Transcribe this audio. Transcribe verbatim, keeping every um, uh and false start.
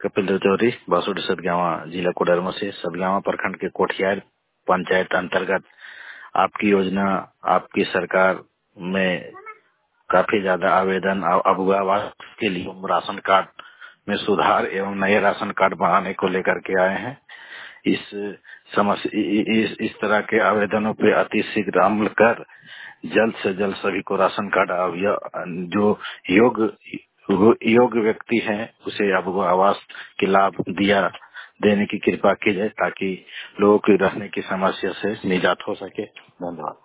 कपिल चौधरी, बासुड सदगावा, जिला कोडरमा से। सदगावा प्रखंड के कोठियार पंचायत अंतर्गत आपकी योजना, आपकी सरकार में काफी ज्यादा आवेदन अब आवास के लिए राशन कार्ड में सुधार एवं नए राशन कार्ड बनाने को लेकर के आए हैं। इस समस्या इस, इस तरह के आवेदनों पे अति शीघ्र अमल कर जल्द से जल्द सभी को राशन कार्ड जो योग्य योग्य व्यक्ति है उसे अब वो आवास के लाभ दिया देने की कृपा की जाए ताकि लोगों की रहने की समस्या से निजात हो सके। धन्यवाद।